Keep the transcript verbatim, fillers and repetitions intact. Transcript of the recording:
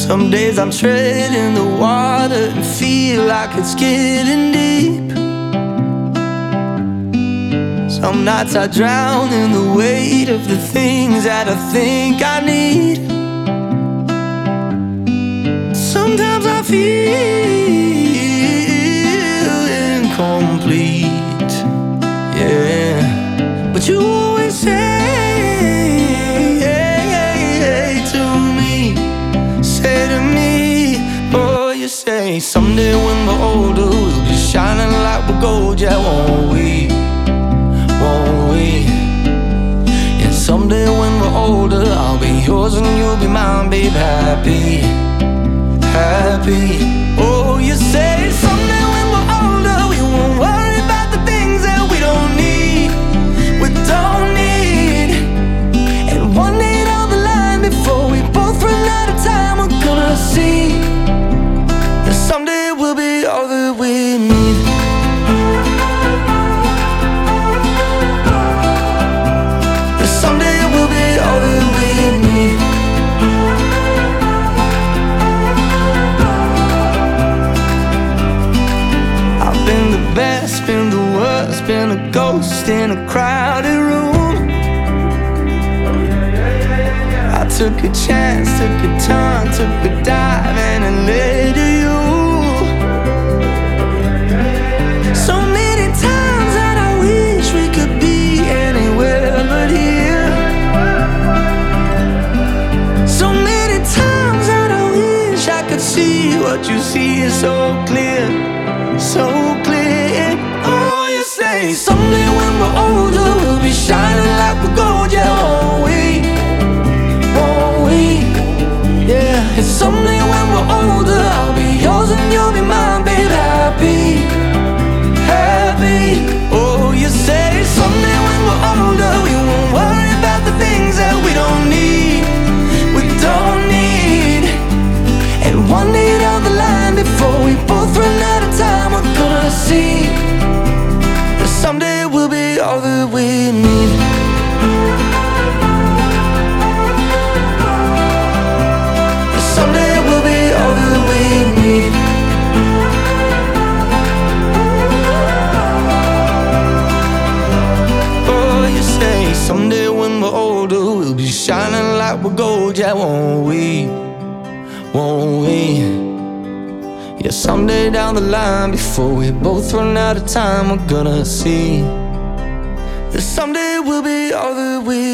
Some days I'm treading the water and feel like it's getting deep. Some nights I drown in the weight of the things that I think I need. Sometimes I feel incomplete, yeah. But you always say to me, say to me, oh, you say someday when we're older we'll be shining like we're gold, yeah, won't we? Won't we? And someday when we're older I'll be yours and you'll be mine, babe, happy, happy. Oh, you say someday when we're older we won't worry about the things that we don't need, we don't need. And one day down the line before we both run out of time we're gonna see that someday we'll be all that we need. That someday we'll be all that we need. Been the best, been the worst, been a ghost in a crowded room. I took a chance, took a turn, took a dive and it led to you. So many times that I wish we could be anywhere but here. So many times that I wish I could see what you see is so clear, so clear. Oh, you say someday when we're older we'll be shining like we're gold, yeah, won't we? Won't we? Yeah. And someday when we're older I'll be yours and you'll be mine, babe, happy, happy. Oh, you say someday when we're older we won't worry about the things that we don't need, we don't need. And one day down the line before we both run out of time we're gonna see that someday we'll be all that we need. That someday we'll be all that we need. Oh, you say someday when we're older we'll be shining like we're gold, yeah, won't we? Won't we? Yeah, someday down the line before we both run out of time we're gonna see that someday we'll be all that we